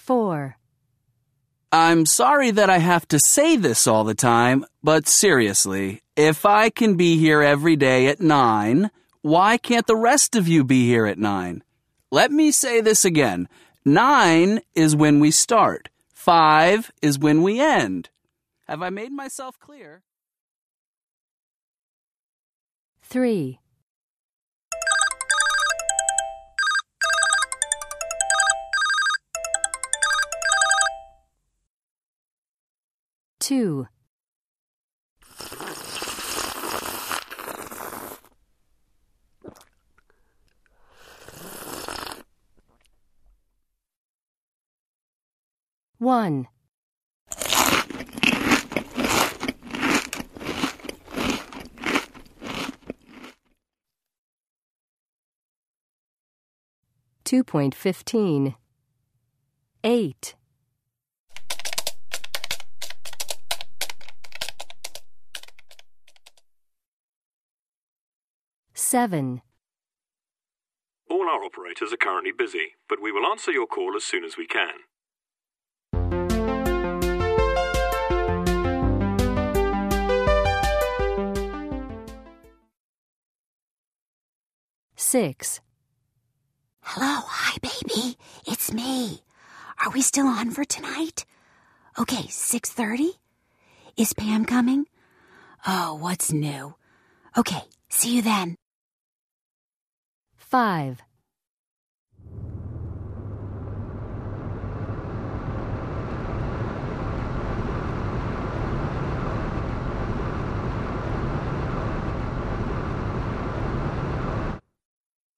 4. I'm sorry that I have to say this all the time, but seriously, if I can be here every day at 9, why can't the rest of you be here at 9? Let me say this again. 9 is when we start. 5 is when we end. Have I made myself clear? 3. 2. 1. 2.15. 8. 7. All our operators are currently busy, but we will answer your call as soon as we can. 6. Hello, hi, baby. It's me. Are we still on for tonight? Okay, 6:30? Is Pam coming? Oh, what's new? Okay, see you then. 5.